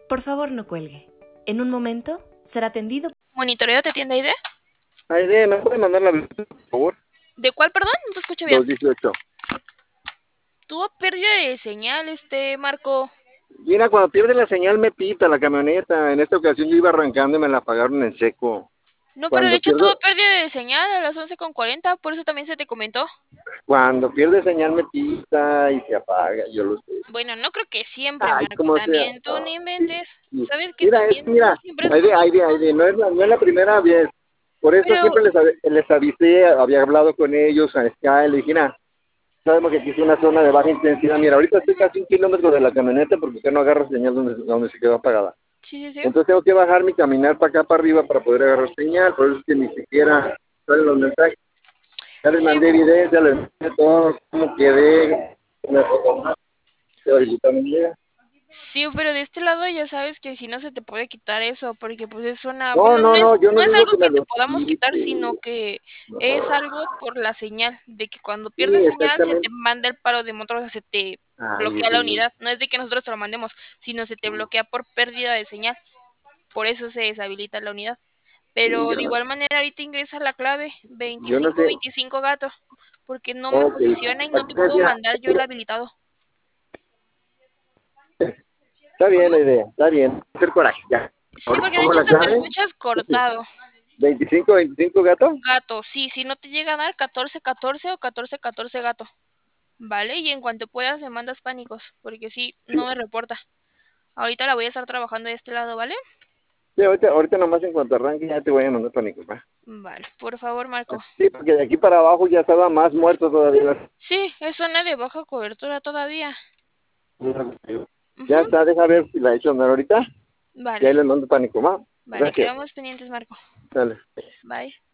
Por favor, no cuelgue. En un momento será atendido. ¿Monitoreo te atiende Aide? Aide, ¿me puede mandar la visita, por favor? ¿De cuál, perdón? No te escucho bien. 218. Tuvo pérdida de señal, Marco. Mira, cuando pierde la señal me pita la camioneta. En esta ocasión yo iba arrancando y me la apagaron en seco. No, pero de Cuando hecho tuvo pierdo, pérdida de señal a las 11:40, por eso también se te comentó. cuando pierde señal me pita y se apaga, yo lo sé. Bueno, no creo que siempre, Ay, Marco, como sea. también tú no inventes. Sí. Sabes que Mira, también no mira, siempre es Aide, culpa. Aide, no es la primera vez. Por eso Pero, siempre les avisé, había hablado con ellos a Sky, le dije, "Mira, sabemos que aquí es una zona de baja intensidad. Mira, ahorita estoy casi 1 kilómetro de la camioneta porque usted no agarra señal donde se quedó apagada. sí, sí, sí. Entonces tengo que bajarme y caminar para acá, para arriba, para poder agarrar señal. Por eso es que ni siquiera salen los mensajes. Ya les Sí, mandé evidencia, les mandé todo, cómo quedé, me fotografié, ahorita me llega. sí, pero de este lado ya sabes que si no se te puede quitar eso, porque pues es una, No, bueno, no, no, yo no no es digo algo que me que te lo podamos quitar, sino quite. que No, es algo por la señal, de que cuando sí, pierdes señal se te exactamente. manda el paro de motor, o sea, se te Ay, bloquea la unidad, no es de que nosotros te lo mandemos, sino se te bloquea por pérdida de señal, por eso se deshabilita la unidad. sí, Pero de igual manera ahorita ingresa la clave yo no sé. 2525 gato, porque no me Ok, funciona y no te puedo mira, mandar yo el habilitado. está bien ¿Cómo? la idea, está bien. Hacer coraje, ya. Sí, Ahorita porque de pongo hecho la hasta te clave. escuchas cortado. 25 gato. Gato, sí, si no te llega a dar 1414 o 1414 gato, ¿vale? Y en cuanto puedas me mandas pánicos, porque sí, Sí, no me reporta. Ahorita la voy a estar trabajando de este lado, ¿vale? sí, ahorita nomás en cuanto arranque ya te voy a mandar pánico, ¿va? Vale, por favor, Marco. Sí, porque de aquí para abajo ya estaba más muerto todavía. Sí, es zona de baja cobertura todavía. Ya Ujú. está, deja ver si la he hecho andar ahorita. Y Vale, ahí les mando pánico, ¿va? vale, Gracias. quedamos pendientes, Marco. Dale. Bye.